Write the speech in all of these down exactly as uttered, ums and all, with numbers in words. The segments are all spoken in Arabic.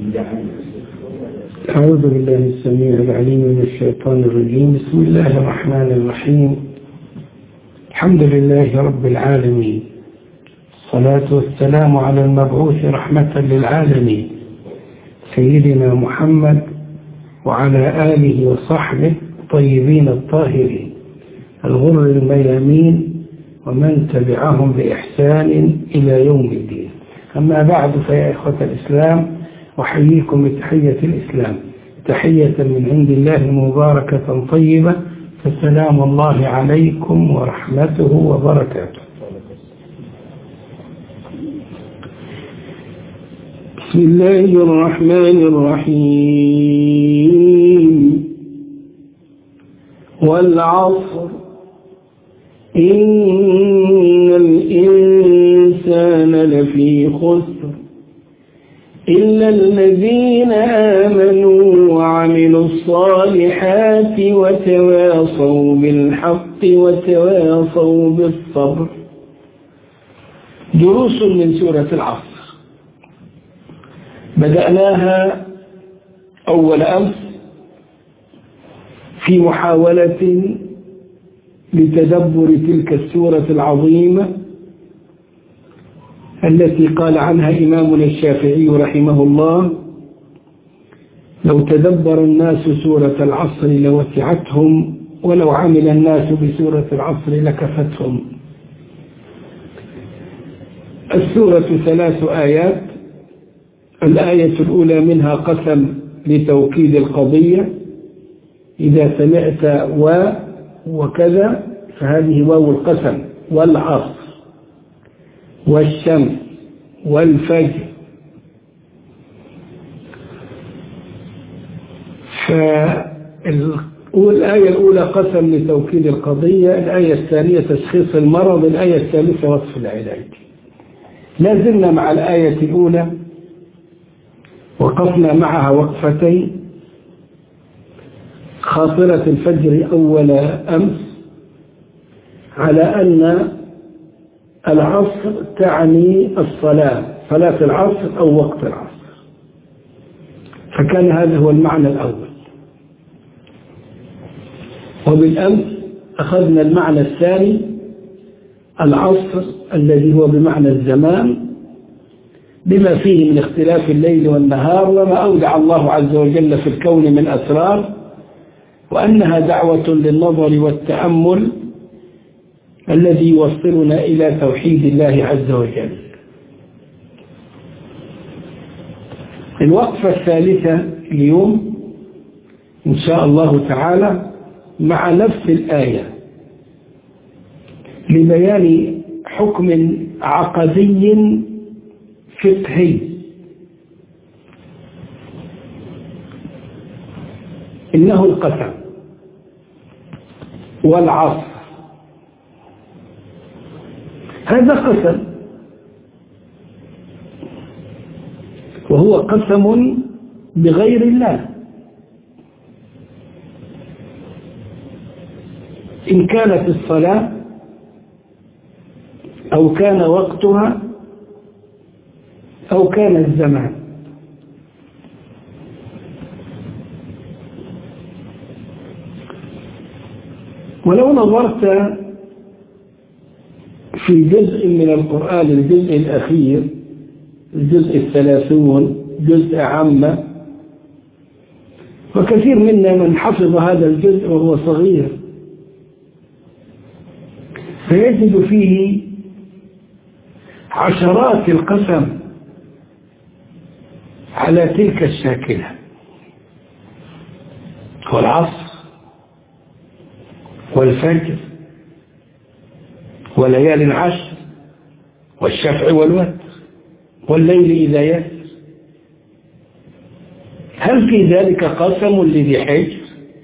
أعوذ بالله السميع العليم من الشيطان الرجيم. بسم الله الرحمن الرحيم. الحمد لله رب العالمين، الصلاة والسلام على المبعوث رحمة للعالمين سيدنا محمد وعلى آله وصحبه الطيبين الطاهرين الغر الميامين ومن تبعهم بإحسان إلى يوم الدين. أما بعد، فيا إخوة الإسلام، أحييكم بتحية الإسلام، تحية من عند الله مباركة طيبة، فسلام الله عليكم ورحمته وبركاته. بسم الله الرحمن الرحيم. والعصر إن الإنسان لفي خسر إلا الذين آمنوا وعملوا الصالحات وتواصوا بالحق وتواصوا بالصبر. دروس من سورة العصر بدأناها أول أمس في محاولة لتدبر تلك السورة العظيمة التي قال عنها إمامنا الشافعي رحمه الله: لو تدبر الناس سورة العصر لوسعتهم، ولو عمل الناس بسورة العصر لكفتهم. السورة ثلاث آيات، الآية الأولى منها قسم لتوكيد القضية، إذا سمعت و وكذا فهذه واو القسم، والعصر والشمس والفجر. فالآية الأولى قسم لتوكيد القضية، الآية الثانية تشخيص المرض، الآية الثالثة وصف العلاج. لازلنا مع الآية الأولى، وقفنا معها وقفتين: خاطرة الفجر أول أمس على أن العصر تعني الصلاة، صلاة العصر أو وقت العصر، فكان هذا هو المعنى الأول. وبالأمس أخذنا المعنى الثاني، العصر الذي هو بمعنى الزمان، بما فيه من اختلاف الليل والنهار وما أودع الله عز وجل في الكون من أسرار، وأنها دعوة للنظر والتأمل الذي يوصلنا إلى توحيد الله عز وجل. الوقفة الثالثة اليوم إن شاء الله تعالى مع نفس الآية لبيان حكم عقدي فقهي. إنه القسم والعصر. هذا قسم، وهو قسم بغير الله، إن كانت الصلاة أو كان وقتها أو كان الزمان. ولو نظرت في جزء من القرآن، الجزء الأخير، الجزء الثلاثون، جزء عامة، وكثير منا من حفظ هذا الجزء وهو صغير، فيجد فيه عشرات القسم على تلك الشاكلة: والعصر والفجر وليال العشر والشفع والوتر والليل إذا يسر. هل في ذلك قسم لذي حجر؟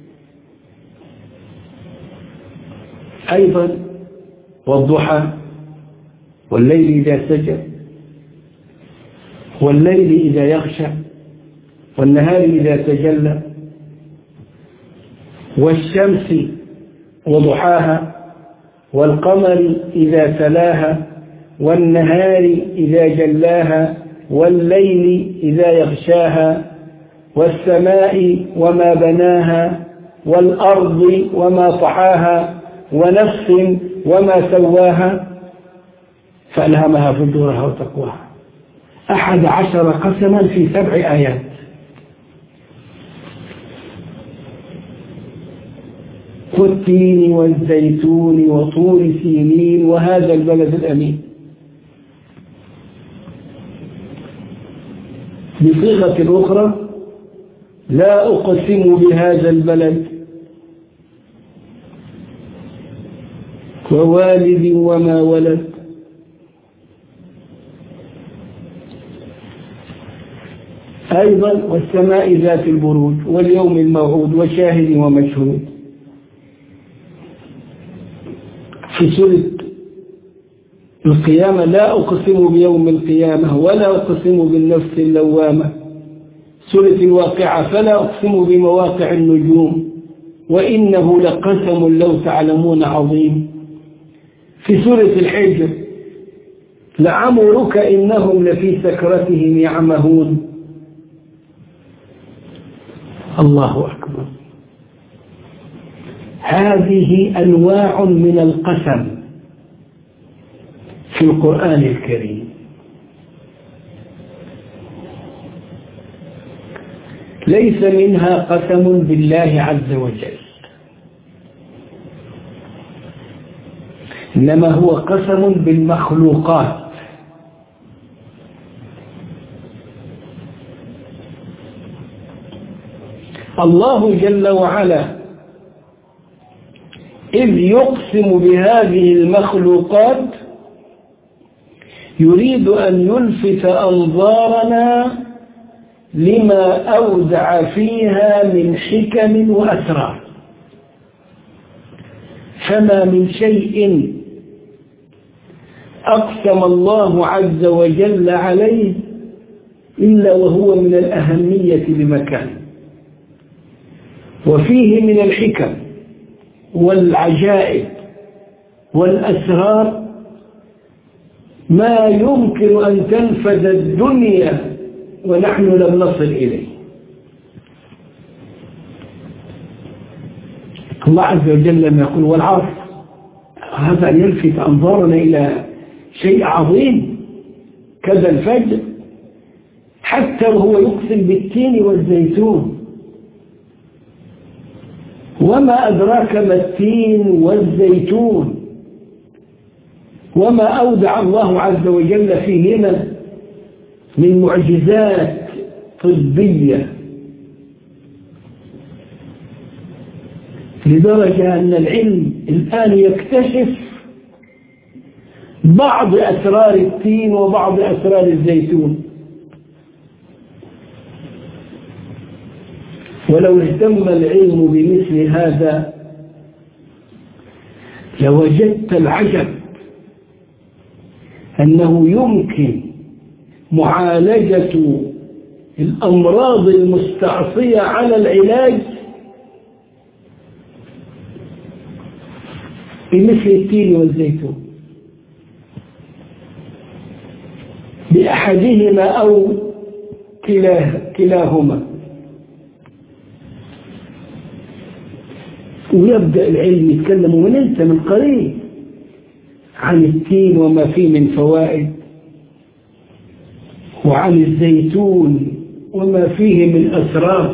أيضا والضحى والليل إذا سجى والليل إذا يغشى والنهار إذا تجلى والشمس وضحاها والقمر إذا تلاها والنهار إذا جلاها والليل إذا يغشاها والسماء وما بناها والأرض وما طحاها ونفس وما سواها فألهمها فجورها وتقواها. أحد عشر قسما في سبع آيات. والتين والزيتون وطور سينين وهذا البلد الأمين. بصيغة أخرى لا أقسم بهذا البلد ووالد وما ولد. أيضا والسماء ذات البروج واليوم الموعود وشاهد ومشهود. في سورة القيامة لا أقسم بيوم القيامة ولا أقسم بالنفس اللوامة. سورة الواقعة فلا أقسم بمواقع النجوم وإنه لقسم لو تعلمون عظيم. في سورة الحجر لعمرك إنهم لفي سكرتهم يعمهون. الله أكبر. هذه أنواع من القسم في القرآن الكريم. ليس منها قسم بالله عز وجل، إنما هو قسم بالمخلوقات. الله جل وعلا إذ يقسم بهذه المخلوقات يريد أن يلفت أنظارنا لما أودع فيها من حكم وأسرار. فما من شيء أقسم الله عز وجل عليه إلا وهو من الأهمية بمكان، وفيه من الحكم والعجائب والأسرار ما يمكن أن تنفذ الدنيا ونحن لم نصل إليه. الله عز وجل لما يقول والعصر، هذا يلفت أنظارنا إلى شيء عظيم كذا الفجر، حتى وهو يقسم بالتين والزيتون. وما أدراك ما التين والزيتون، وما أودع الله عز وجل فيهما من معجزات طبية، لدرجة أن العلم الآن يكتشف بعض أسرار التين وبعض أسرار الزيتون. ولو اهتم العلم بمثل هذا لوجدت العجب أنه يمكن معالجة الأمراض المستعصية على العلاج بمثل التين والزيتون، بأحدهما أو كلاه كلاهما. ويبدأ العلم يتكلم من أنت من قريب عن التين وما فيه من فوائد، وعن الزيتون وما فيه من أسرار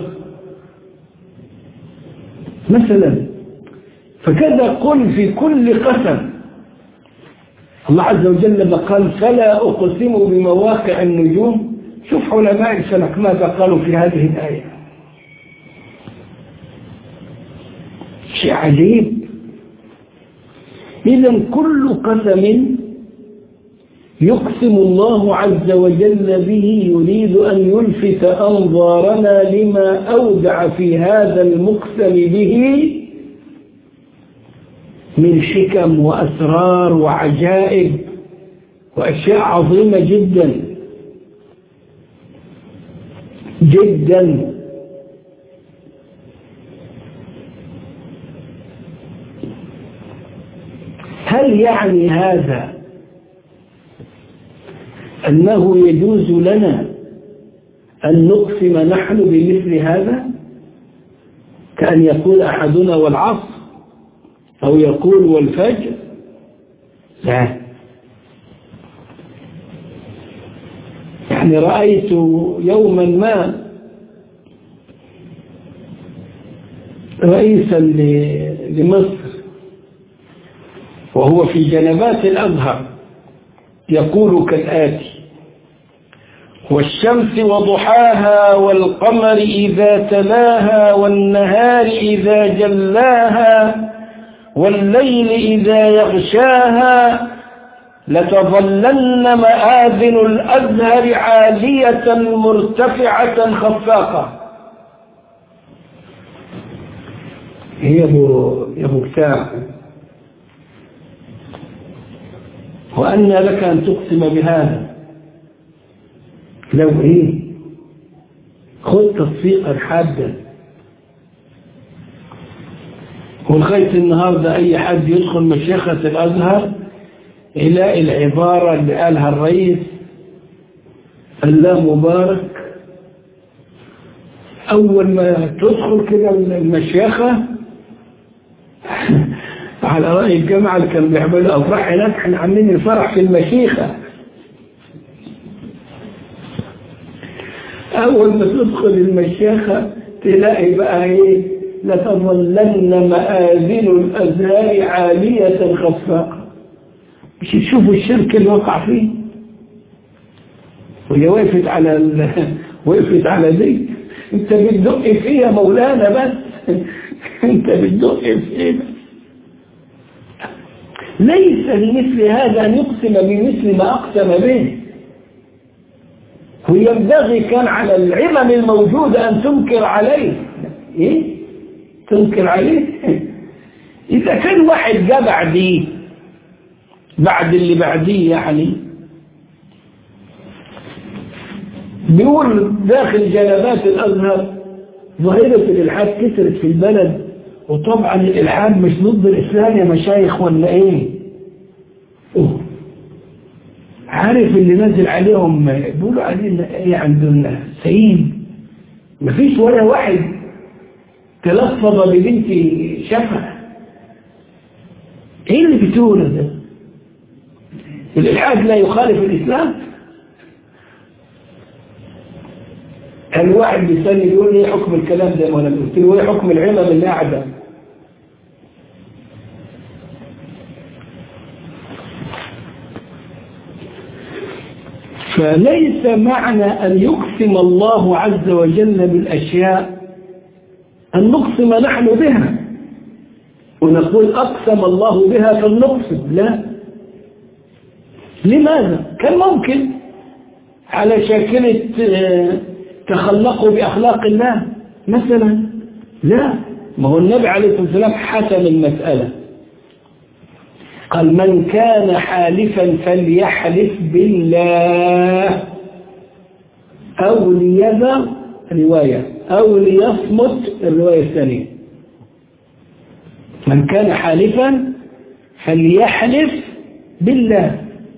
مثلا. فكذا قل في كل قسم. الله عز وجل لما قال فلا أقسم بمواقع النجوم، شوف علماء الفلك ماذا قالوا في هذه الآية، شيء عجيب. إذن كل قسم يقسم الله عز وجل به يريد أن يلفت أنظارنا لما أودع في هذا المقسم به من حكم وأسرار وعجائب وأشياء عظيمة جدا جدا. هل يعني هذا أنه يجوز لنا أن نقسم نحن بمثل هذا، كأن يقول أحدنا والعصر أو يقول والفجر؟ لا. يعني رأيت يوما ما رئيسا لمصر وهو في جنبات الأزهر يقول كالآتي: والشمس وضحاها والقمر إذا تلاها والنهار إذا جلاها والليل إذا يغشاها لتظلن مآذن الأزهر عالية مرتفعة خفاقة. هي يا مكتاع، وأن لك أن تقسم بهذا؟ لو إيه خذ تصفيقا حادا. ولغاية النهاردة أي حد يدخل مشيخة الأزهر إلى العبارة اللي قالها الرئيس الله مبارك، أول ما تدخل كده المشيخة على رأي الجامعة اللي كانوا بيعملوا أفراح هناك، احنا عاملين الفرح في المشيخة. أول ما تدخل المشيخة تلاقي بقى إيه: لتظلن مآذن الأزهار عالية خفاقة. مش تشوفوا الشرك اللي وقع فيه؟ وهي وقفت على ال... وقفت على دي. انت بتدق فيها مولانا بس انت بتدق فيها. ليس لمثل هذا أن يقسم بمثل ما أقسم به، وينبغي كان على العلم الموجودة أن تنكر عليه. إيه؟ تنكر عليه؟ إذا كان واحد جاء بعديه بعد اللي بعديه يعني بيقول داخل جنبات الأزهر ظاهرة الإلحاد كثرت في البلد، وطبعا الإلحاد مش ضد الإسلام يا مشايخ ولا إيه؟ أوه. عارف اللي نزل عليهم بيقولوا علينا إيه عندنا سيين؟ مفيش ولا واحد تلفظ ببنت شفا. إيه اللي بتقوله ده؟ الإلحاد لا يخالف الإسلام؟ الواحد بيسألني يقول لي حكم الكلام ده، وانا قلت له ايه حكم العلم اللي قاعده؟ فليس معنى أن يقسم الله عز وجل بالأشياء أن نقسم نحن بها ونقول أقسم الله بها فلنقسم. لا. لماذا؟ كان ممكن على شاكلة تخلقوا بأخلاق الله مثلا. لا، ما هو النبي عليه الصلاة والسلام حسم المسألة، قال: من كان حالفا فليحلف بالله أو ليذر، رواية، أو ليصمت، الرواية الثانية. من كان حالفا فليحلف بالله.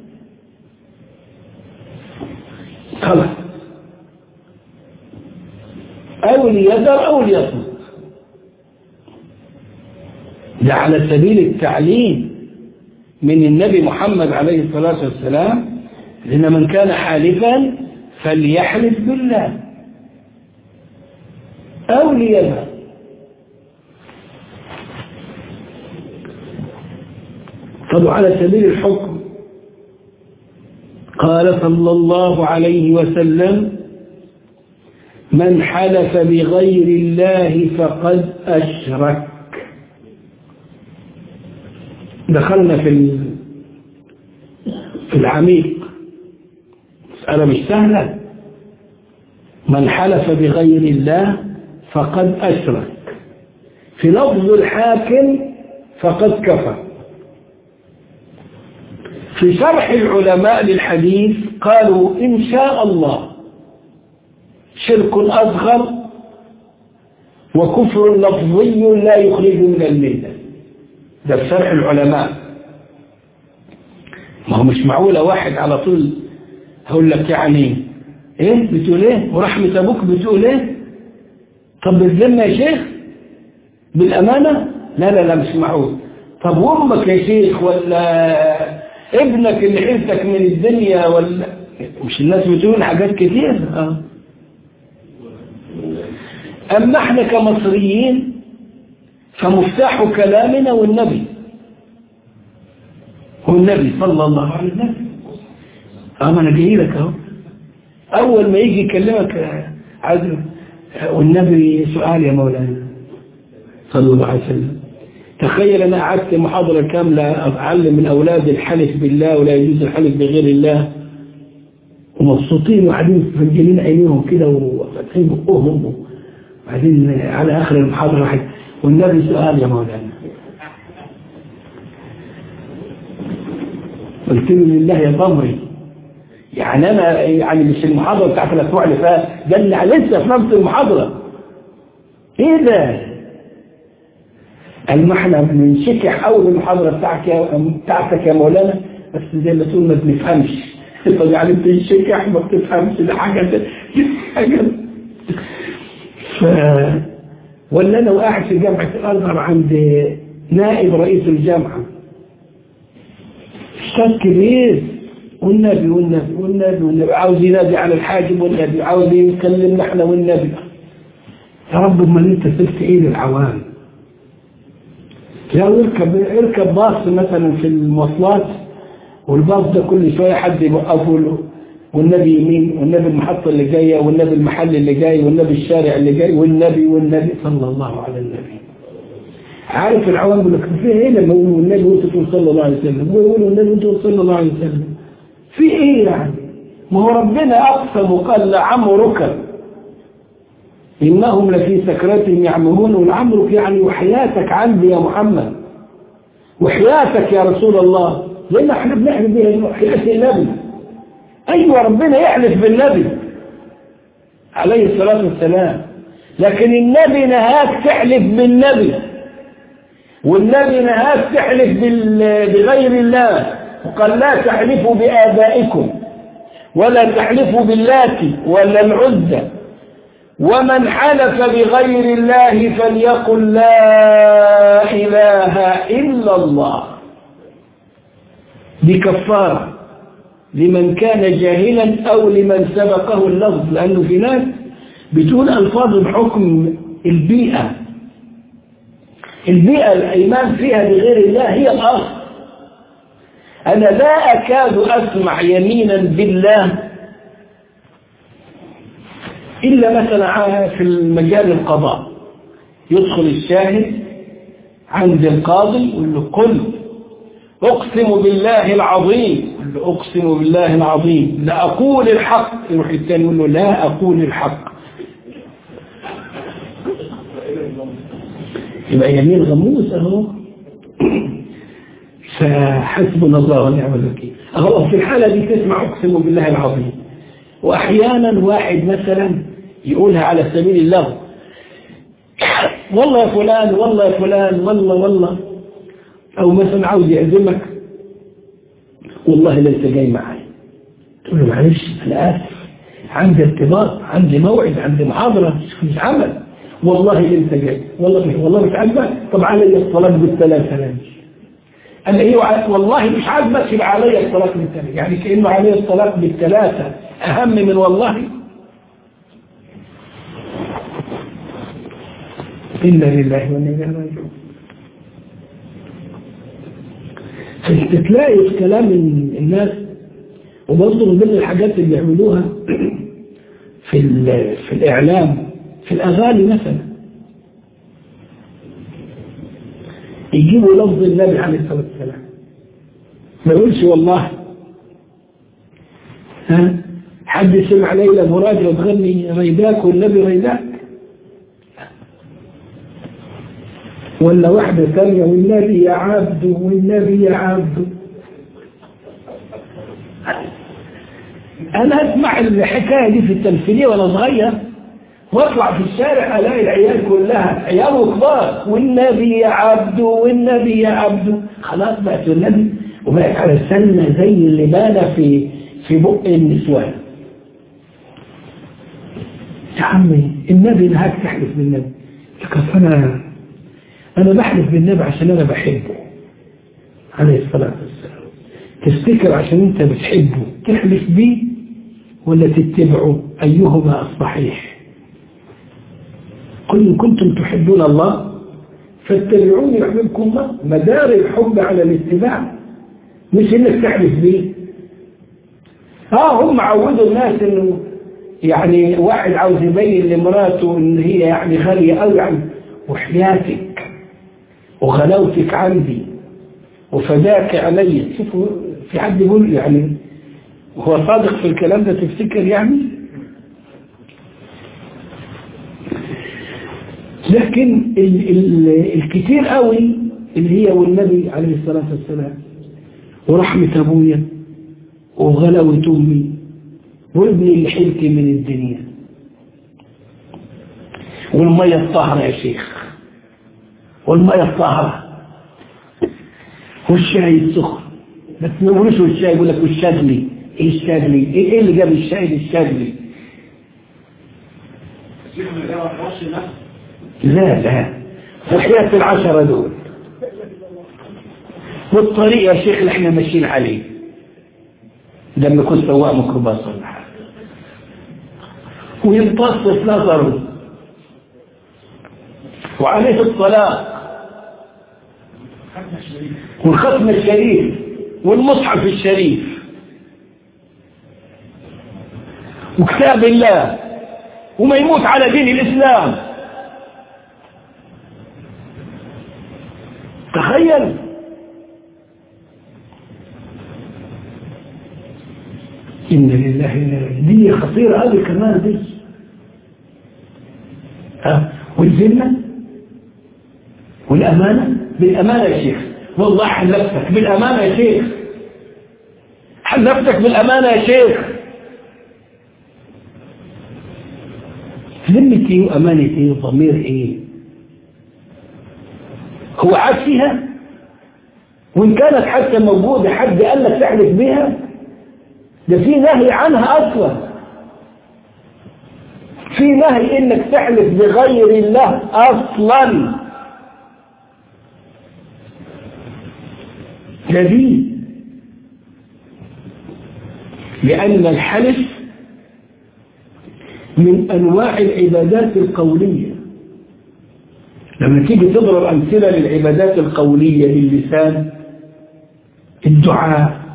خلاص، أو ليذر أو ليصمت. ده على سبيل التعليم من النبي محمد عليه الصلاة والسلام، لأن من كان حالفا فليحلف بالله أو ليذر. طب على سبيل الحكم قال صلى الله عليه وسلم: من حلف بغير الله فقد أشرك. دخلنا في في العميق، مسألة مش سهلة. من حلف بغير الله فقد أشرك، في لفظ الحاكم فقد كفر. في شرح العلماء للحديث قالوا: إن شاء الله شرك أصغر وكفر لفظي لا يخرج من الملة. ده في شرح العلماء. ما هو مش معقولة واحد على طول هقول لك يعني ايه بتقول ايه ورحمة ابوك بتقول ايه؟ طب بالذمة يا شيخ بالامانة؟ لا لا لا مش معقول. طب وامك يا شيخ ولا ابنك اللي حيلتك من الدنيا ولا مش الناس بتقول حاجات كتير؟ اه اما احنا كمصريين فمفتاح كلامنا والنبي هو النبي صلى الله عليه وسلم. اه ما انا جاي لك اهو. اول ما يجي يكلمك عدل والنبي سؤال يا مولانا صلى الله عليه وسلم. تخيل انا قعدت محاضرة كاملة اعلم من اولاد الحلف بالله ولا يجوز الحلف بغير الله ومبسوطين وقاعدين مفجلين عينيهم كده وفاتحين بقهم وبعدين على اخر المحاضرة واحد والنبي سؤال يا مولانا. قلت له لله يا ضمري يعني انا يعني مش المحاضرة بتاعت الاسبوع اللي فات ده اللي لسه في نفس المحاضرة. ايه ده؟ قال ما احنا بنشكح اول المحاضرة بتاعك يا بتاعتك يا مولانا بس زي ما تقول ما بنفهمش. طب يعني انت تشكح ما بتفهمش ده حاجة ده حاجة ف ولا انا وقاعد في جامعة الازهر عند نائب رئيس الجامعة شك كبير والنبي والنبي والنبي والنبي عاوز ينادي على الحاكم والنبي عاوز يكلمنا احنا والنبي. يا رب امال انت سبت ايه للعوام؟ لو يركب يركب باص مثلا في المواصلات والباص ده كل شويه حد يوقفه له والنبي يمين والنبي المحطه اللي جايه والنبي المحل اللي جاي والنبي الشارع اللي جاي والنبي والنبي صلى الله على النبي. عارف العوام يقول لك في ايه لما يقولوا النبي وانت تقول صلى الله عليه وسلم ويقولوا النبي وانت تقول صلى الله عليه وسلم في ايه يعني؟ ما هو ربنا اقسم وقال لعمرك انهم لفي سكراتهم يعمهون والعمرك يعني وحياتك عندي يا محمد وحياتك يا رسول الله لان احنا بنحلف بها حياة النبي. ايوه ربنا يحلف بالنبي عليه الصلاة والسلام لكن النبي نهاك تحلف بالنبي والنبي نهاك تحلف بغير الله وقال لا تحلفوا بآبائكم ولا تحلفوا باللات ولا العزى ومن حلف بغير الله فليقل لا إله إلا الله. دي كفارة لمن كان جاهلا أو لمن سبقه اللفظ لأنه في ناس بتقول ألفاظ بحكم البيئة. البيئة الإيمان فيها بغير الله هي الأصل. أنا لا أكاد أسمع يمينا بالله إلا مثلا في المجال القضاء يدخل الشاهد عند القاضي يقول له قل أقسم بالله العظيم يقول له أقسم بالله العظيم لا أقول الحق يروح الثاني يقول له لا أقول الحق يبقى يمين غموس أهو. فحسبنا الله ونعم الوكيل. أهو في الحالة دي تسمع أقسم بالله العظيم وأحيانا واحد مثلا يقولها على سبيل اللغو والله يا فلان والله يا فلان والله والله أو مثلا عاوز يعزمك والله ليس جاي معي تقول له معلش أنا آسف عندي ارتباط عندي موعد عندي محاضرة مش عمل والله ليس جاي والله والله مش عاجبك طب علي الصلاة بالثلاثة قال ايه والله مش عاجبك يبقى علي الصلاة بالثلاثة يعني كأنه علي الصلاة بالثلاثة أهم من والله. إنا لله وإنا إليه راجعون. فتلاقي في كلام الناس وبرضه من ضمن الحاجات اللي يعملوها في في الإعلام في الأغاني مثلا يجيبوا لفظ النبي عليه الصلاة والسلام ما يقولش والله ها حد سمع ليلى مراد وتغني ريداك والنبي ريداك ولا واحدة ثانية والنبي يا عبد والنبي يا عبد. أنا أسمع الحكاية دي في التمثيلية وأنا صغير واطلع في الشارع ألاقي العيال كلها عيال وكبار والنبي يا عبد والنبي يا عبد خلاص بقت النبي وبقت على السنة زي اللي بان في في بق النسوان. يا عمي النبي نهاك تحلف بالنبي، لك أنا أنا بحلف بالنبي عشان أنا بحبه عليه الصلاة والسلام. تفتكر عشان أنت بتحبه تحلف بيه ولا تتبعه؟ أيهما الصحيح؟ قل إن كنتم تحبون الله فاتبعوني يحببكم الله. مدار الحب على الاتباع مش إنك تحلف بيه. آه هم عودوا الناس إنه يعني واحد عاوز يبين لمراته إن هي يعني غالية أوي يعني وحياتك وغلاوتك عندي وفداك علي. شوفوا في حد يقول يعني هو صادق في الكلام ده تفتكر يعني؟ لكن ال ال الكتير قوي اللي هي والنبي عليه الصلاة والسلام ورحمة أبويا وغلاوة أمي وابني اللي حلتي من الدنيا والمية الطاهرة يا شيخ، والمية الطاهرة والشاي السخن. بس ما يقولوش والشاي، يقول لك والشاذلي. ايه الشاذلي؟ ايه, إيه اللي جاب الشاي للشاذلي؟ لا لا وحياة العشرة دول والطريق يا شيخ اللي احنا ماشيين عليه لما كنت سواق ميكروباص ولا حاجه ويمتص في نظره وعليه الصلاة والختم الشريف والمصحف الشريف وكتاب الله وما يموت على دين الإسلام. تخيل إن لله إلا دي خطيرة هذه كمان دي. ها والذمة والأمانة. بالأمانة يا شيخ والله حلفتك بالأمانة يا شيخ، حلفتك بالأمانة يا شيخ. ذمتي وأمانتي وضمير إيه؟ هو عاد فيها؟ وإن كانت حتى موجودة حد قال لك تحلف بها؟ ده في نهي عنها أصلا، في نهي إنك تحلف بغير الله أصلا. جديد لأن الحلف من أنواع العبادات القولية. لما تيجي تضرب أمثلة للعبادات القولية باللسان، الدعاء،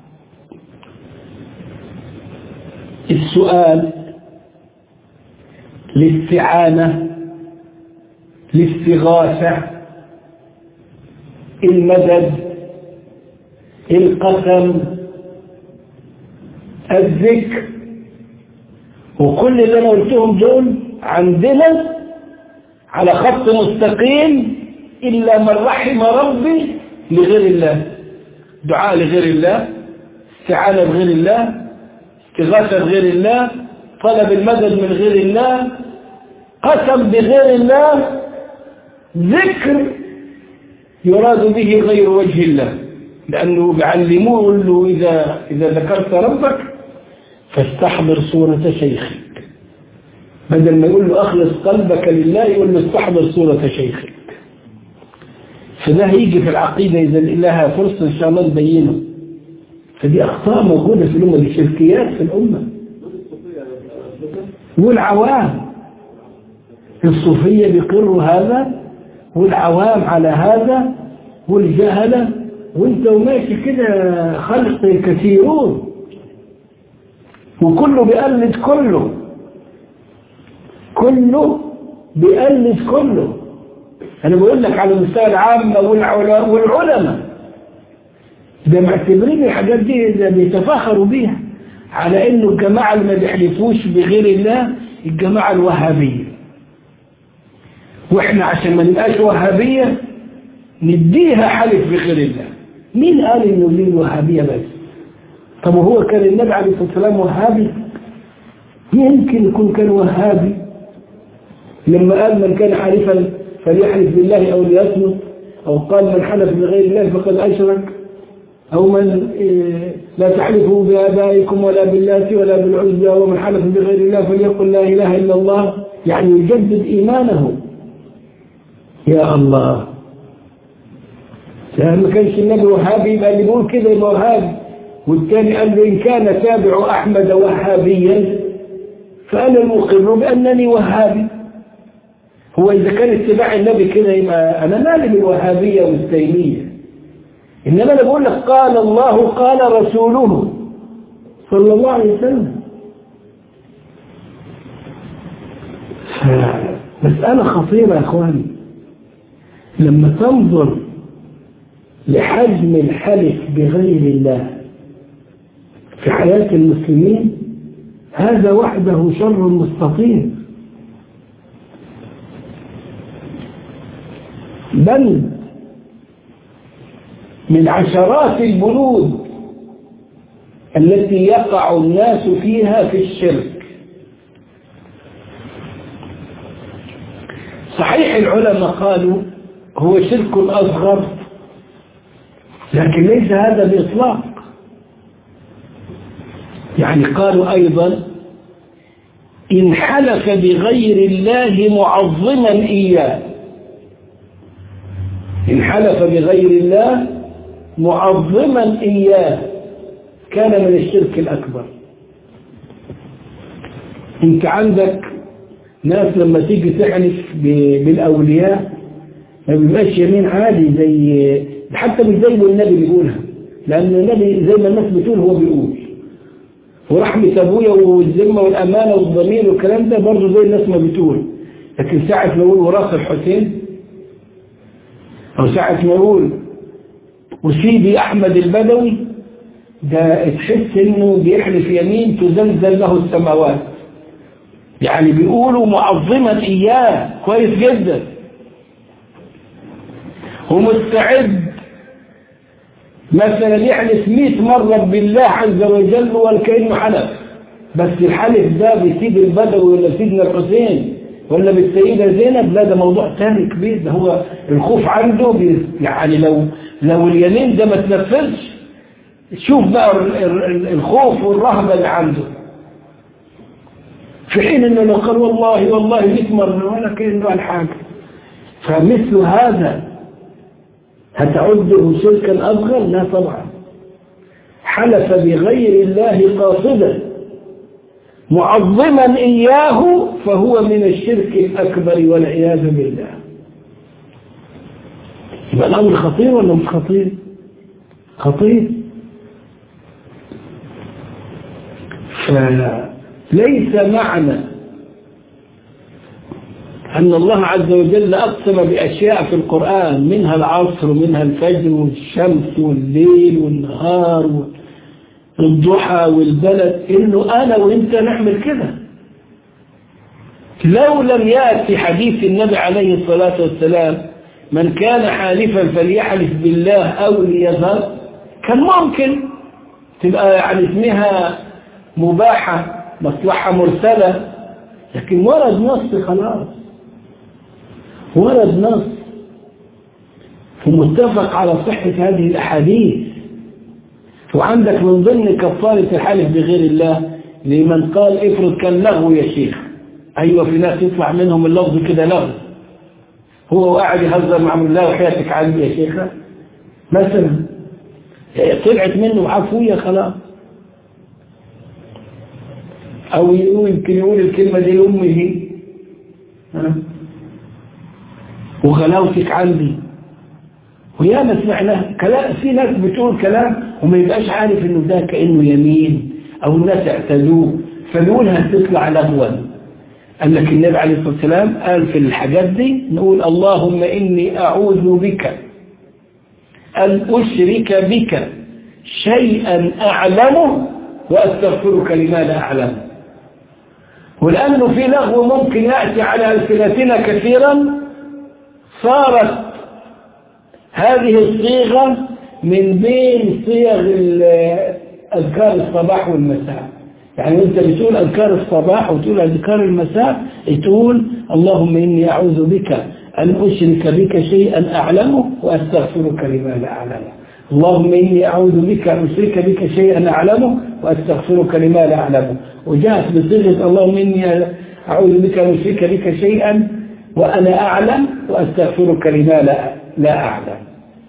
السؤال، الاستعانة، الاستغاثة، المدد، القسم، الذكر، وكل اللي انا قلتهم دول عندنا على خط مستقيم الا من رحم ربي لغير الله. دعاء لغير الله، استعانة بغير الله، استغاثة بغير الله، طلب المدد من غير الله، قسم بغير الله، ذكر يراد به غير وجه الله، لأنه بيعلموه يقول له إذا, إذا ذكرت ربك فاستحضر صورة شيخك، بدل ما يقول له أخلص قلبك لله يقول له استحضر صورة شيخك. فده هيجي في العقيدة إذا لها فرصة إن شاء الله نبينه. فدي أخطاء موجودة في الأمة، دي شركيات في الأمة. والعوام الصوفية بيقروا هذا والعوام على هذا والجهلة، وانت وماشي كده خلق كثيرون وكله بيقلد كله، كله بيقلد كله. انا بقول لك على مستوى العامة والعلماء ده معتبرين الحاجات دي ده بيتفاخروا بيها، على انه الجماعة اللي ما بيحلفوش بغير الله الجماعة الوهابية، واحنا عشان ما نبقاش وهابية نديها حلف بغير الله. مين قال انه ليه الوهابية بس؟ طب وهو كان النبي عليه الصلاة والسلام وهابي؟ يمكن يكون كان وهابي لما قال من كان حالفا فليحلف بالله او ليصمت، او قال من حلف بغير الله فقد اشرك، او من لا تحلفوا بآبائكم ولا باللات ولا بالعزى ومن حلف بغير الله فليقل لا إله إلا الله، يعني يجدد إيمانه. يا الله، ما كانش النبي وهابي يبقى اللي بيقول كده يبقى وهابي. والثاني قال له إن كان تابع أحمد وهابيا فأنا المقر بأنني وهابي. هو إذا كان اتباع النبي كده يبقى أنا مالي بالوهابية والتيمية، إنما أنا بقول لك قال الله قال رسوله صلى الله عليه وسلم. مسألة خطيرة يا أخواني لما تنظر لحجم الحلف بغير الله في حياة المسلمين، هذا وحده شر مستطير. بل من عشرات البنود التي يقع الناس فيها في الشرك. صحيح العلماء قالوا هو شرك أصغر، لكن ليس هذا بإطلاق. يعني قالوا أيضا إن حلف بغير الله معظما إياه، إن حلف بغير الله معظما إياه كان من الشرك الأكبر. انت عندك ناس لما تيجي تحلف بالأولياء ما بيبقاش يمين عادي زي حتى مش زي النبي بيقولها، لأن النبي زي ما الناس بتقول هو بيقول، ورحمة أبويا والذمة والأمانة والضمير والكلام ده برضه زي الناس ما بتقول. لكن ساعة ما يقول وراث الحسين، أو ساعة ما يقول وسيدي أحمد البدوي، ده تحس إنه بيحلف يمين تزلزل له السماوات. يعني بيقولوا معظما إياه كويس جدا، ومستعد مثلا يحلف مئة مرة بالله عز وجل وكأنه حلف، بس الحلف ده بسيد البدوي ولا سيدنا الحسين ولا بالسيدة زينب، لا ده موضوع تاني كبير. ده هو الخوف عنده يعني لو لو اليمين ده ما تنفذش، شوف بقى الخوف والرهبة اللي عنده، في حين انه لو قال والله والله مئة مرة ولا كأنه الحاجة. فمثل هذا هتعده شركا أصغر؟ لا طبعا. حلف بغير الله قاصدا معظما إياه فهو من الشرك الأكبر والعياذ بالله. يبقى الأمر خطير ولا مش خطير؟ خطير. فليس معنى أن الله عز وجل أقسم بأشياء في القرآن منها العصر ومنها الفجر والشمس والليل والنهار والضحى والبلد، إنه أنا وإنت نعمل كده. لو لم يأتي حديث النبي عليه الصلاة والسلام من كان حالفا فليحلف بالله أو ليذهب، كان ممكن تبقى يعني اسمها مباحة مصلحة مرسلة، لكن ورد نص خلاص، ورد نص ومتفق على صحة هذه الأحاديث. وعندك من ضمن كفارة الحلف بغير الله لمن قال افرض كان لغو يا شيخ، أيوة في ناس يطلع منهم اللفظ كده لغو، هو وقاعد يهزر مع الله وحياتك عندي يا شيخة مثلا، طلعت منه عفوية خلاص، أو يمكن يقول الكلمة دي أمه وغلاوتك عندي، ويا ما سمعناه كلام. في ناس بتقول كلام وما يبقاش عارف انه ده كأنه يمين او الناس اعتدوه فنقولها تطلع لغوا. قال لك النبي عليه الصلاة والسلام قال في الحاجات دي نقول اللهم إني أعوذ بك أن أشرك بك شيئا أعلمه وأستغفرك لما لا أعلمه. ولأنه في لغو ممكن يأتي على ألسنتنا كثيرا، صارت هذه الصيغة من بين صيغ أذكار الصباح والمساء. يعني أنت بتقول أذكار الصباح وتقول أذكار المساء، تقول اللهم إني أعوذ بك أن أشرك بك شيئا أعلمه وأستغفرك لما لا أعلمه. اللهم إني أعوذ بك أن أشرك بك شيئا أعلمه وأستغفرك لما لا أعلمه. وجاءت بصيغة اللهم إني أعوذ بك أن أشرك بك شيئا وأنا أعلم وأستغفرك لما لا, لا أعلم.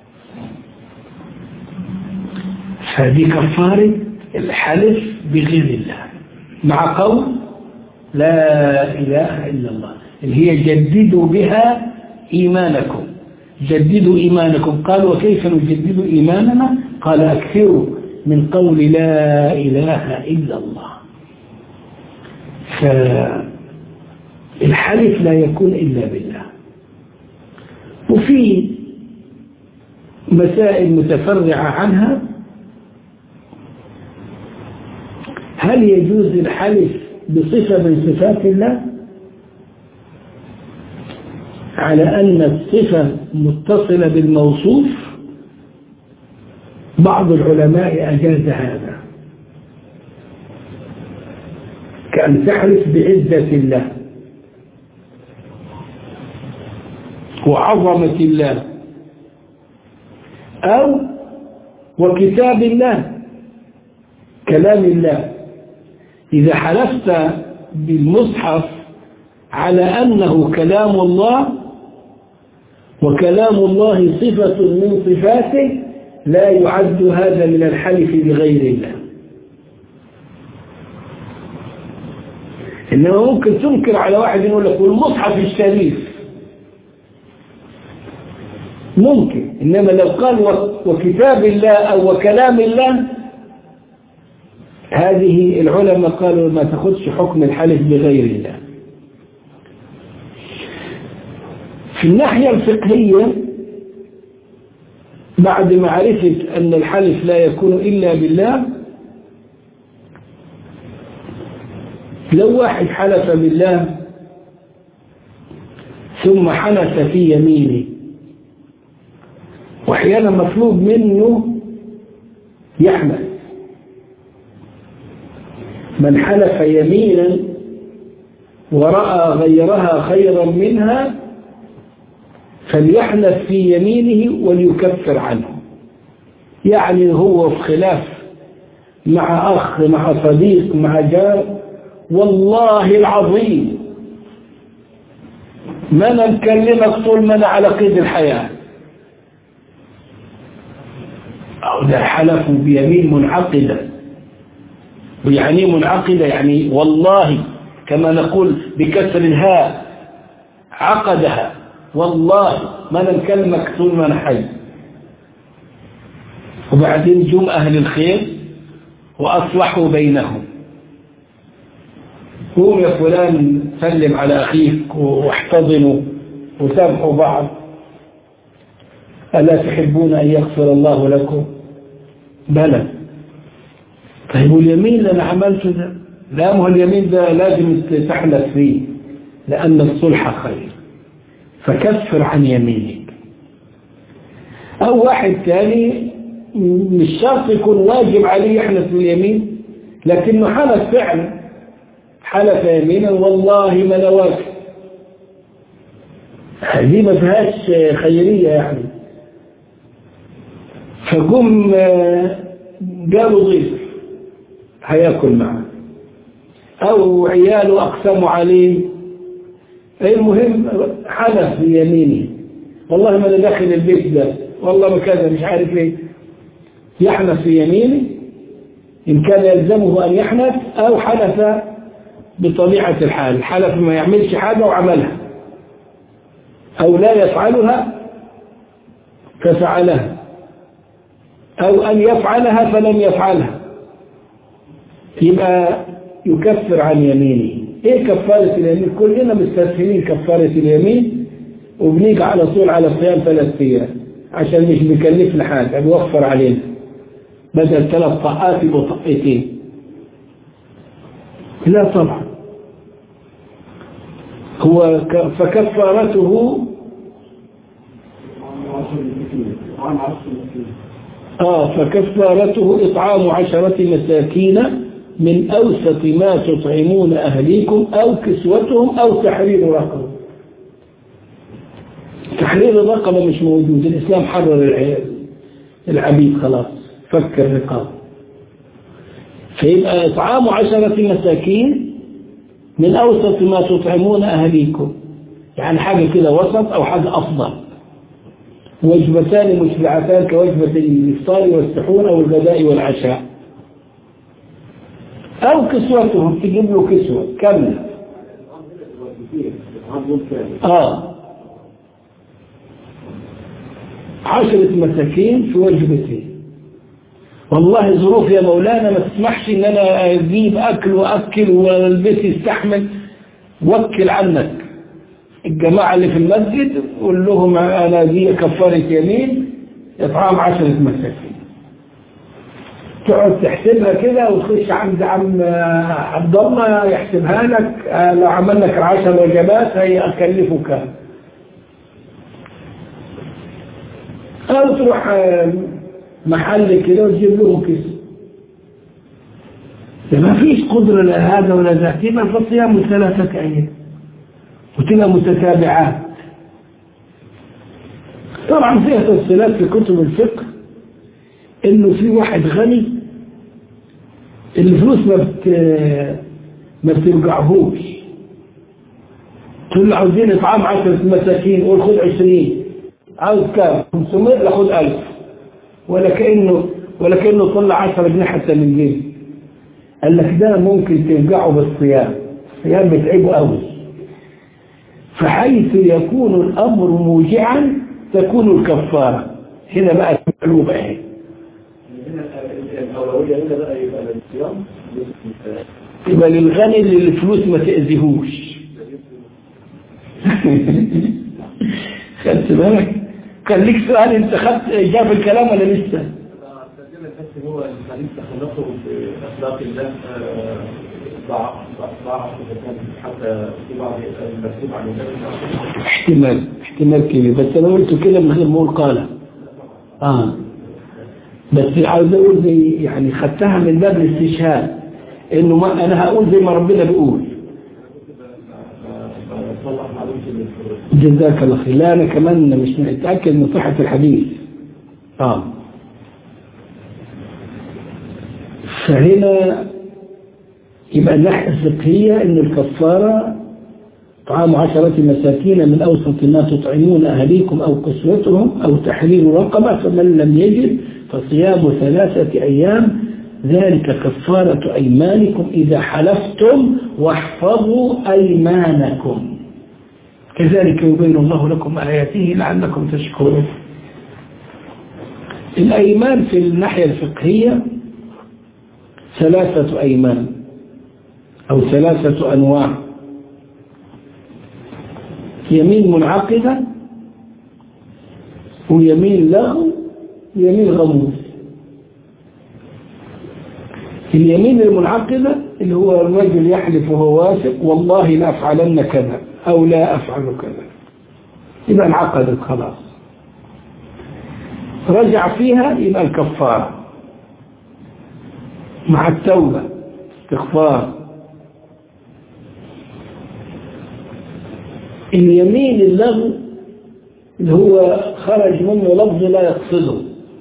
هذه كفارة الحلف بغير الله مع قول لا إله إلا الله اللي هي جددوا بها إيمانكم. جددوا إيمانكم. قال وكيف نجدد إيماننا؟ قال أكثروا من قول لا إله إلا الله. فالحلف لا يكون إلا بالله. وفي مسائل متفرعة عنها. هل يجوز الحلف بصفة من صفات الله على أن الصفة متصلة بالموصوف؟ بعض العلماء أجاز هذا، كأن تحلف بعزة الله وعظمة الله أو وكتاب الله كلام الله. إذا حلفت بالمصحف على أنه كلام الله وكلام الله صفة من صفاته لا يعد هذا من الحلف بغير الله. إنما ممكن تنكر على واحد يقول لك والمصحف الشريف ممكن، إنما لو قال وكتاب الله أو وكلام الله هذه العلماء قالوا ما تاخذش حكم الحلف بغير الله. في الناحية الفقهية بعد معرفة أن الحلف لا يكون إلا بالله، لو واحد حلف بالله ثم حنث في يمينه، وأحيانا مطلوب منه يحنث. من حلف يمينا ورأى غيرها خيرا منها فليحنث في يمينه وليكفر عنه. يعني هو في خلاف مع أخ مع صديق مع جار، والله العظيم ما نكلمك طول ما أنا على قيد الحياة، أو ده حلف بيمين منعقدة. ويعني منعقدة يعني والله كما نقول بكسر الهاء عقدها، والله ما نكلمك طول ما أنا حي. وبعدين جم أهل الخير وأصلحوا بينهم، قوم يا فلان سلم على أخيك واحتضنوا وسامحوا بعض، ألا تحبون أن يغفر الله لكم؟ بلى. طيب واليمين اللي أنا عملته ده، لا ما هو اليمين ده لازم تحلف فيه لأن الصلح خير، فكفر عن يمينك. أو واحد ثاني مش شرط يكون واجب عليه يحلف باليمين، لكنه حلف فعلا، حلف يمينا والله ما نواك، هذه ما فيهاش خيرية يعني. فقم قالوا ضيف هياكل معه، أو عياله أقسموا عليه، المهم حلف بيمينه والله ما أنا داخل البيت ده، والله ما كذا مش عارف ايه، يحنث في يمينه إن كان يلزمه أن يحنث، أو حلف بطبيعة الحال، حلف ما يعملش حاجة وعملها، أو لا يفعلها ففعلها، أو أن يفعلها فلم يفعلها، يبقى يكفر عن يمينه. إيه كفارة اليمين؟ كلنا مستسهلين كفارة اليمين وبنيجي على طول على صيام ثلاث أيام عشان مش بيكلفنا حاجة، بيوفر علينا، بدل ثلاث طاقات يبقوا طاقتين. لا طبعا، هو فكفارته آه فكفارته إطعام عشرة مساكين من أوسط ما تطعمون أهليكم أو كسوتهم أو تحرير رقبة. تحرير الرقبة مش موجود، الإسلام حرر العبيد خلاص فك الرقاب. فيبقى إطعام عشرة مساكين من أوسط ما تطعمون أهليكم، يعني حاجة كده وسط أو حاجة أفضل، وجبتان مشبعتان كوجبة الإفطار والسحور أو الغداء والعشاء، أو كسوتهم تجيب له كسوة كاملة. آه عشرة مساكين في وجبتين. والله ظروف يا مولانا ما تسمحش ان انا اجيب اكل واكل والبيت يستحمل، وكل عنك الجماعة اللي في المسجد قول لهم انا دي كفارة يمين اطعام عشرة مساكين. تقعد تحسبها كده وتخش عند عم عبد الله يحسبها لك، لو عمل لك العشر وجبات هيكلفه كام. أو تروح محل كده وتجيب لهم كيس. ما فيش قدرة لهذا ولا ذاك، يبقى فالصيام ثلاثة أيام وتبقى متتابعات. طبعا فيها تفصيلات في كتب الفقه إنه في واحد غني الفلوس ما بت ما بترجعهوش، تقول له عاوزين إطعام عشرة مساكين قول خد عشرين، عاوز كام؟ خمسمائة لا خد ألف، ولا كأنه ولا كأنه طلع عشرة جنيه حتى من جيبه. قال لك ده ممكن ترجعه بالصيام، الصيام بتعبه قوي. فحيث يكون الأمر موجعا تكون الكفارة. هنا بقى المعلومة اهي. هنا الأولوية هنا بقى يبقى للصيام، يبقى للغني اللي الفلوس ما تأذيهوش. خدت بالك؟ كان ليك سؤال انت خدت جاب الكلام ولا لسه؟ بس هو الحديث تخلقه بأخلاق الله ضعف ضعف حتى في بعض المكتوب عن النبي. احتمال احتمال كبير، بس انا قلت كده من غير ما اقول قال. اه بس عاوز اقول زي يعني خدتها من باب الاستشهاد، انه ما انا هقول زي ما ربنا بيقول. جزاك الله خير. لا أنا كمان مش متأكد من صحة الحديث. آه فهنا يبقى الناحية الفقهية إن الكفارة طعام عشرة مساكين من أوسط ما تطعمون أهليكم أو كسوتهم أو تحرير رقبة، فمن لم يجد فصيام ثلاثة أيام ذلك كفارة أيمانكم إذا حلفتم واحفظوا أيمانكم كذلك يبين الله لكم آياته لعلكم تشكرون. الأيمان في الناحية الفقهية ثلاثة أيمان أو ثلاثة أنواع: يمين منعقدة ويمين لغو ويمين غموس. اليمين المنعقدة اللي هو الرجل يحلف وهو واثق والله لا أفعلن كذا أو لا أفعل كذا، يبقى انعقدت خلاص. رجع فيها يبقى الكفارة مع التوبة استغفار. اليمين اللغو اللي هو خرج منه لفظ لا يقصده،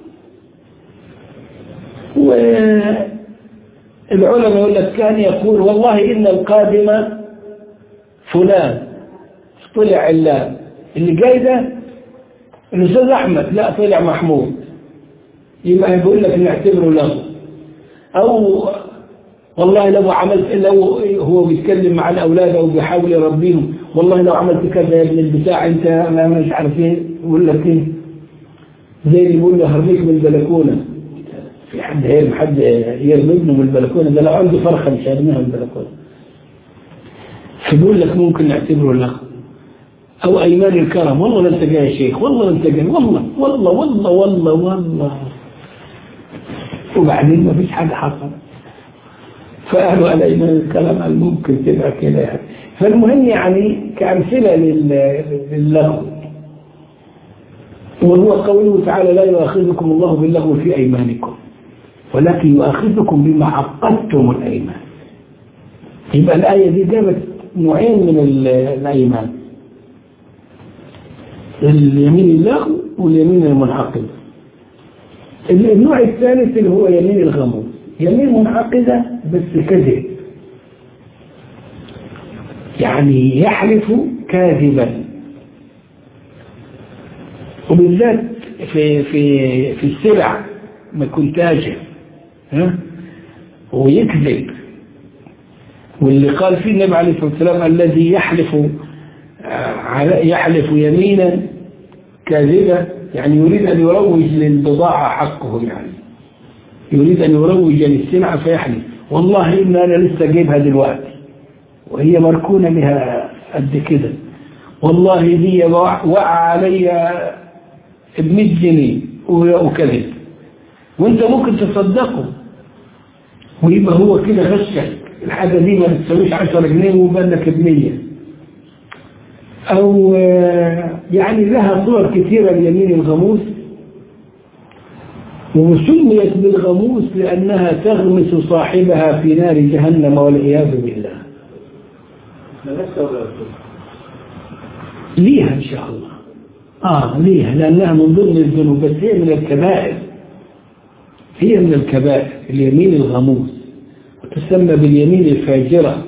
والعلماء يقول لك كان يقول والله إن القادم فلان، طلع علان، اللي جاي ده الأستاذ أحمد، لا طلع محمود، يبقى يقول لك نعتبره له. أو والله لو عملت، لو هو بيتكلم مع الأولاد أو بيحاول يربيهم، والله لو عملت كذا يا ابن البتاع أنت أنا مش عارف إيه، يقول لك إيه زي اللي يقول له هرميك من البلكونة. في حد هيرمي حد يرمي ابنه من البلكونة؟ ده لو عنده فرخة مش هيرميها من البلكونة. فبيقول لك ممكن نعتبره له. أو أيمان الكرم، والله أنت جاي يا شيخ، والله أنت جاي، والله والله والله والله والله، وبعدين ما فيش حاجة حصل. فقالوا على أيمان الكرم قال ممكن تبقى كده يعني. فالمهم يعني كأمثلة للغو، وهو قوله تعالى لا يؤاخذكم الله باللغو في أيمانكم ولكن يؤاخذكم بما عقدتم الأيمان. يبقى الآية دي جابت نوعين من الأيمان: اليمين اللغو واليمين المنعقد. النوع الثالث اللي هو يمين الغموس، يمين منعقدة بس كذب، يعني يحلف كاذبا، وبالذات في في في السلع ما يكون تاجر ها ويكذب. واللي قال فيه النبي عليه الصلاة والسلام الذي يحلف يحلف يمينا كاذبة، يعني يريد أن يروج للبضاعة حقه، يعني يريد أن يروج للسلعة فيحلف والله إن أنا لسه جايبها دلوقتي وهي مركونة لها قد كده، والله دي وقع علي بمئة جنيه وكذب، وانت ممكن تصدقه ويبقى هو كده غشك، الحاجة دي ما بتسويش عشرة جنيه وبالك بمية. أو يعني لها صور كثيرة اليمين الغموس، وسميت بالغموس لأنها تغمس صاحبها في نار جهنم والعياذ بالله. ليها إن شاء الله آه ليها، لأنها من ضمن الذنوب، بس هي من الكبائر، هي من الكبائر اليمين الغموس، وتسمى باليمين الفاجرة.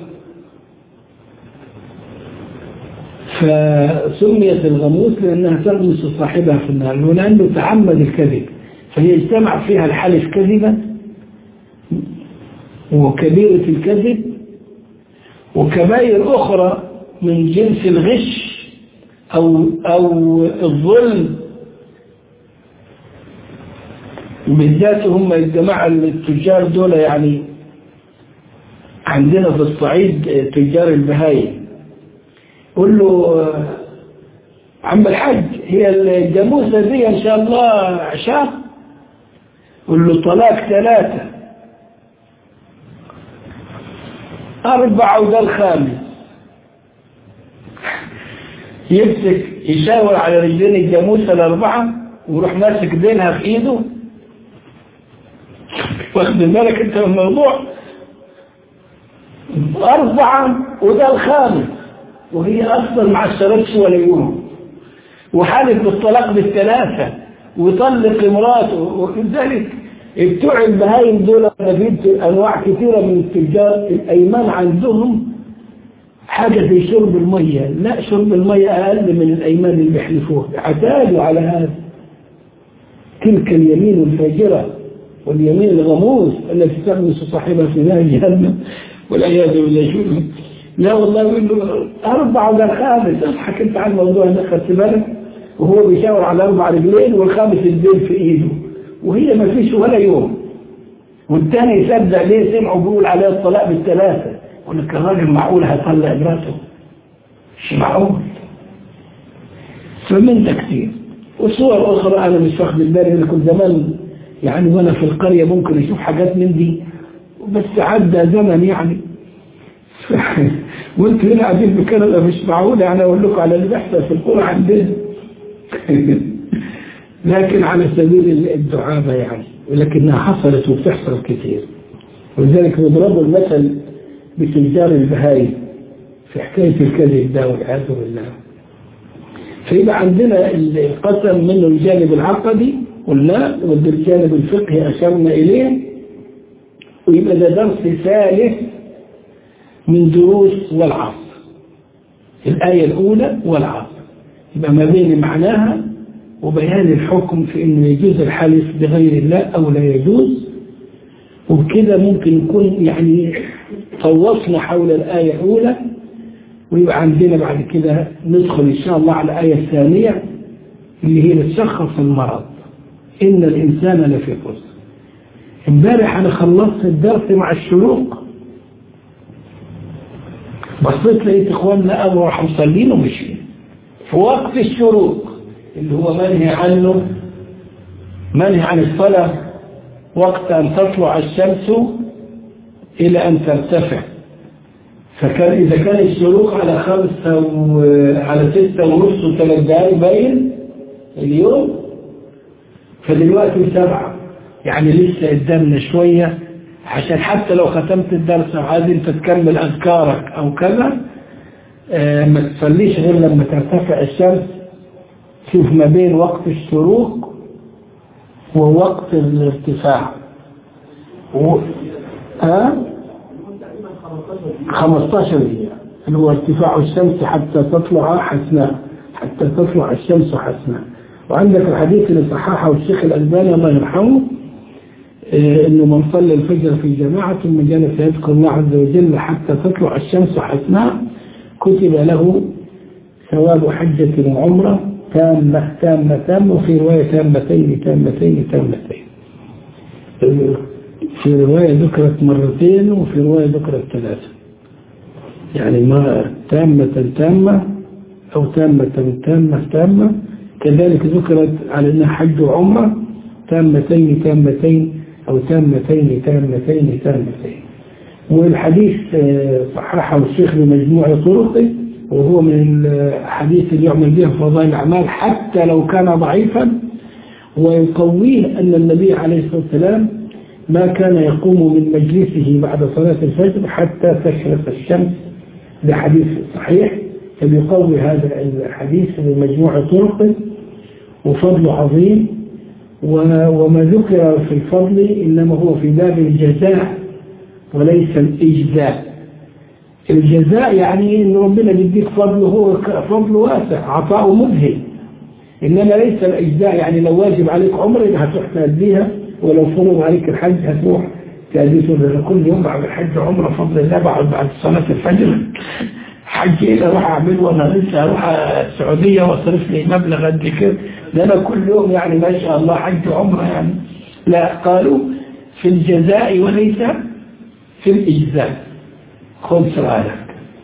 فسميت الغموس لأنها تغمس صاحبها في النار، ولأنه تعمد الكذب، فهي اجتمع فيها الحلف كذبا وكبيرة الكذب وكبائر أخرى من جنس الغش أو, أو الظلم، بالذات هم الجماعة التجار دول. يعني عندنا في الصعيد تجار البهايم، قل له عم الحاج هي الجاموسة دي إن شاء الله عشاء، قل له طلاق ثلاثة أربعة وده الخامس، يمسك يشاور على رجلين الجاموسة الأربعة ويروح ماسك دينها في إيده، واخد بالك أنت من الموضوع، أربعة وده الخامس، وهي أصلا مع الشركش ولا يوم، وحالف بالطلاق بالثلاثة ويطلق امراته. وكذلك بتوع البهايم دول في أنواع كثيرة من التجار، الأيمان عندهم حاجة زي شرب المية، لا شرب المية أقل من الأيمان اللي بيحلفوه، اعتادوا على هذا. تلك اليمين الفاجرة واليمين الغموس التي تغمس صاحبها في نار جهنم والعياذ بالله. لا والله يقول له أربعة وده الخامس، اضحك أنت على الموضوع ده، خدت بالك؟ وهو بيشاور على أربع رجلين والخامس الدين في إيده، وهي ما فيش ولا يوم. والثاني يصدق ليه؟ سمعوا بيقول عليه الطلاق بالثلاثة، يقول لك الراجل معقول هيطلق امراته؟ مش معقول. فمن ده كتير. وصور أخرى أنا مش واخد بالي، أنا كنت زمان يعني وأنا في القرية ممكن أشوف حاجات من دي، بس عدى زمن يعني. وانتوا هنا قاعدين بكندا مش معقول يعني أقول لكم على اللي بيحصل في القرى عندنا. لكن على سبيل الدعابة يعني، ولكنها حصلت وبتحصل كثير. ولذلك نضربوا المثل بتجار البهايم في حكاية الكذب ده والعياذ بالله. فيبقى عندنا القسم منه الجانب العقدي قلنا، والجانب الفقهي أشرنا إليه، ويبقى ده درس ثالث من دروس والعصر، الآية الأولى والعصر، يبقى ما بين معناها وبيان الحكم في إنه يجوز الحلف بغير الله أو لا يجوز. وبكده ممكن نكون يعني طوصنا حول الآية الأولى، ويبقى عندنا بعد كده ندخل إن شاء الله على الآية الثانية اللي هي بتشخص المرض، إن الإنسان لفي خسر. امبارح أنا خلصت الدرس مع الشروق، بصيت لقيت إخواننا قاموا راحوا مصلين ومشيين في وقت الشروق اللي هو منهي عنه، منهي عن الصلاة وقت أن تطلع الشمس إلى أن ترتفع. فكان إذا كان الشروق على خمسة و... على ستة ونص وثلاث دقائق باين اليوم، فدلوقتي سبعة، يعني لسه قدامنا شوية، عشان حتى لو ختمت الدرس وعايز انت تكمل أذكارك أو كذا آه ما تصليش غير لما ترتفع الشمس. شوف ما بين وقت الشروق ووقت الارتفاع و... ها خمستاشر دقيقة اللي هو ارتفاع الشمس حتى تطلع حسناء، حتى تطلع الشمس حسناء. وعندك الحديث اللي صححه الشيخ الألباني الله يرحمه، إيه انه من صلى الفجر في جماعة ثم جلس يذكر الله عز وجل حتى تطلع الشمس حسناء كتب له ثواب حجة وعمرة تامة تامة تامة، وفي رواية تامتين تامتين تامتين. في رواية ذكرت مرتين وفي رواية ذكرت ثلاثة، يعني ما تامة تامة أو تامة تامة تامة. كذلك ذكرت على أنها حج وعمرة تامتين تامتين أو تامتين تامتين تامتين. والحديث صححه الشيخ بمجموع طرقه، وهو من الحديث اللي يعمل به فضائل الأعمال حتى لو كان ضعيفا، ويقويه أن النبي عليه الصلاة والسلام ما كان يقوم من مجلسه بعد صلاة الفجر حتى تشرق الشمس، بحديث صحيح. فبيقوي هذا الحديث بمجموع طرقه وفضل عظيم. وما ذكر في الفضل إنما هو في باب الجزاء وليس الإجزاء. الجزاء يعني إن ربنا بيديك فضله، هو فضل واسع عطاء مذهل، إنما ليس الإجزاء يعني لو واجب عليك عمره هتروح تأديها، ولو فرض عليك الحج هتروح تأديها كل يوم بعد الحج عمره فضل الله. بعد بعد صلاة الفجر حج إيه أروح أعمله وأنا لسه أروح السعودية وأصرف لي مبلغ قد كده؟ ده أنا كل يوم يعني ما شاء الله حج عمره يعني. لا، قالوا في الجزاء وليس في الإجزاء. خذ سؤالك.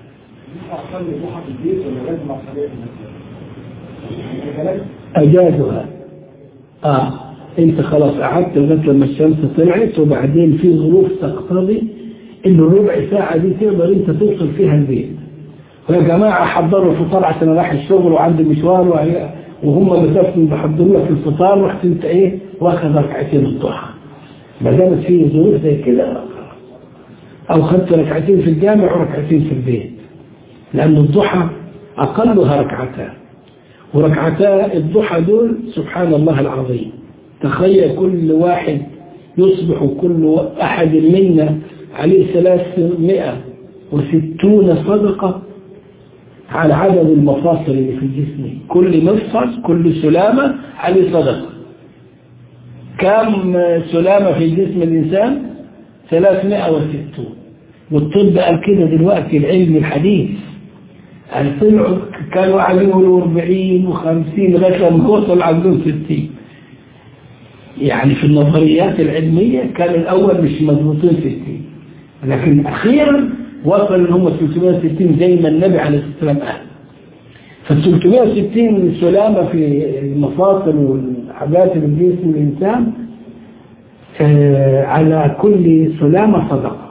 أجازها آه أنت خلاص قعدت لغاية لما الشمس طلعت، وبعدين في ظروف تقتضي إن الربع ساعة دي تقدر أنت توصل فيها البيت. ويا جماعة حضروا الفطار عشان رايح الشغل وعندي مشوار، وهم مسافرين بحضروا لك الفطار، رحت أنت إيه واخذ ركعتين الضحى. ما دامت في ظروف زي كده، أو خدت ركعتين في الجامع وركعتين في البيت، لأن الضحى أقلها ركعتان، وركعتا الضحى دول سبحان الله العظيم. تخيل كل واحد يصبح كل أحد منا عليه ثلاثمائة وستون صدقة على عدد المفاصل اللي في الجسم. كل مفصل كل سلامة عليه صدقة. كم سلامة في جسم الإنسان؟ ثلاثمائة وستون. والطب قال كده دلوقتي العلم الحديث، يعني طلعوا كانوا عليهم أربعين وخمسين لغاية لما وصل عندهم ستين. يعني في النظريات العلمية كان الأول مش مضبوطين ستين، لكن أخيرا وصل إن هم ثلاثمائة وستين زي ما النبي عليه الصلاة والسلام قال. فالثلاثمائة وستين سلامة في المفاصل والحاجات اللي في جسم الإنسان، آه على كل سلامة صدقة.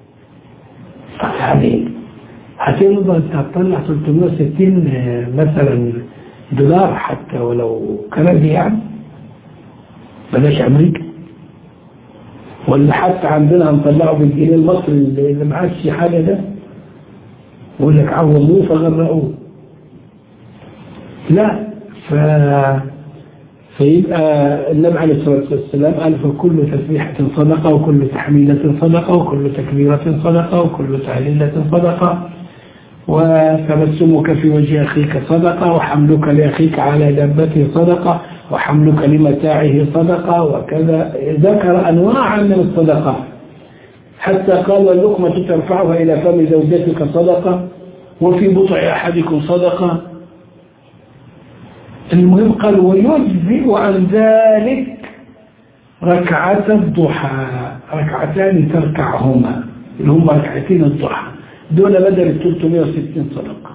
يعني هتقدر تطلع ثلاثمائة وستين مثلا دولار حتى ولو كندي، يعني بلاش أمريكا، ولا حتى عندنا هنطلعه بالجنيه المصري اللي معاش حاجة ده، يقول لك عوضوه فغرقوه. لا، ف... فيبقى النبي عليه الصلاة والسلام قال فكل تسبيحة صدقة، وكل تحميلة صدقة، وكل تكبيرة صدقة، وكل تهليلة صدقة، وتبسمك في وجه أخيك صدقة، وحملك لأخيك على دابته صدقة، وحملك لمتاعه صدقة، وكذا. ذكر أنواعا من الصدقة حتى قال اللقمة ترفعها إلى فم زوجتك صدقة، وفي بطع أحدكم صدقة. المهم قال ويجزئ عن ذلك ركعة الضحى، ركعتان تركعهما اللي هم ركعتين الضحى دول بدل ثلاثمائة وستين صدقة.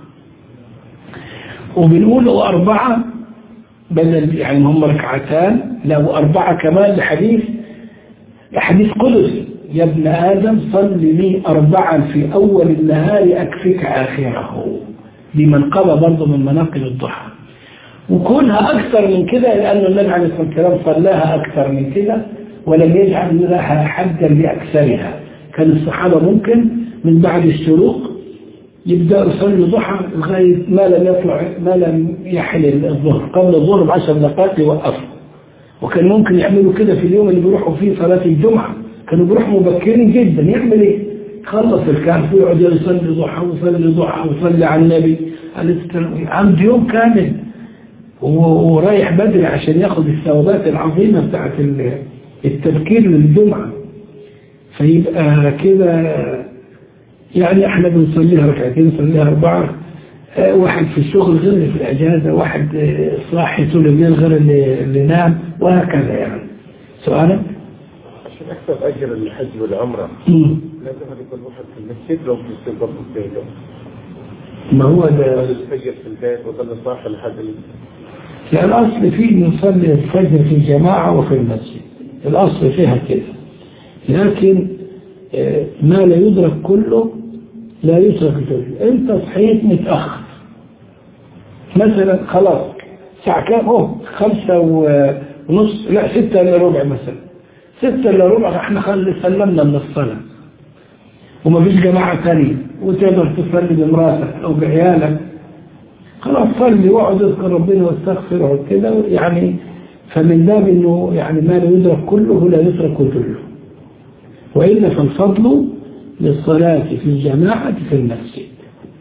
وبنقول أربعة بدل، يعني هم ركعتان، لا وأربعة كمان لحديث لحديث قدسي يا ابن آدم صل لي أربعا في أول النهار أكفك آخره، دي منقبة برضه من مناقب الضحى. وكونها أكثر من كده لأن النبي عليه الصلاة والسلام صلاها أكثر من كده ولم يجعل لها حدا لأكثرها. كان الصحابة ممكن من بعد الشروق يبدأ يصلي ضحى لغاية ما لم يطلع ما لم يحل الظهر، قبل الظهر بعشر دقائق يوقفوا وكان ممكن يعملوا كده في اليوم اللي بيروحوا فيه صلاة الجمعة، كانوا بيروحوا مبكرين جدا. يعمل ايه؟ خلص الكهف ويقعد يصلي ضحى ويصلي ضحى ويصلي على النبي عنده يوم كامل، ورايح بدري عشان ياخد الثوابات العظيمة بتاعت التبكير للجمعة. فيبقى كده يعني احنا بنصليها ركعتين نصليها أربعة، واحد في الشغل غير اللي في الأجازة، واحد صاحي طول الليل غير اللي, اللي نام، وهكذا. يعني سؤالك؟ عشان أكثر أجر الحج والعمرة لازم يكون واحد في المسجد لو في السجن في البيت. ما هو ده الفجر في البيت وظل صاحي لحد لا، الأصل فيه نصلي الفجر في الجماعة وفي المسجد، الأصل فيها كده. لكن ما لا يدرك كله لا يترك كله. انت صحيت متأخر مثلا، خلاص ساعة كام؟ اوه خمسة ونص، لا ستة الا ربع مثلا، ستة الا ربع احنا خلي سلمنا من الصلاة وما فيش جماعة تانية، وتقدر تصلي بمراتك او بعيالك، خلاص صلي واقعد اذكر ربنا واستغفر وكده يعني. فمن باب انه يعني ما لا يدرك كله لا يترك كله، وإلا فالفضل للصلاة في الجماعة في المسجد،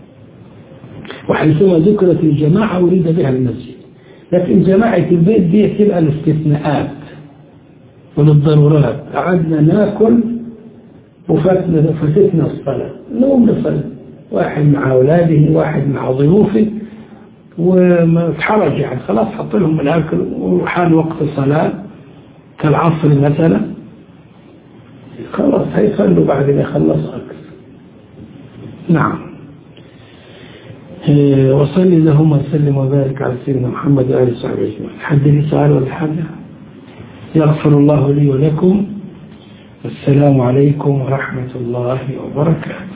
وحيثما ذكرت الجماعة أريد بها المسجد. لكن جماعة البيت دي تبقى الاستثناءات وللضرورات، قعدنا ناكل وفاتنا فاتتنا الصلاة، نقوم نصلي، واحد مع أولاده واحد مع ضيوفه وما تحرج يعني، خلاص حط لهم الأكل وحال وقت الصلاة كالعصر مثلا، خلاص هيصلوا بعد ما يخلصوا أكل. نعم. وصلي اللهم وسلم وبارك على سيدنا محمد وآله وصحبه أجمعين. حد لي سؤال ولا حاجة؟ يغفر الله لي ولكم، والسلام عليكم ورحمة الله وبركاته.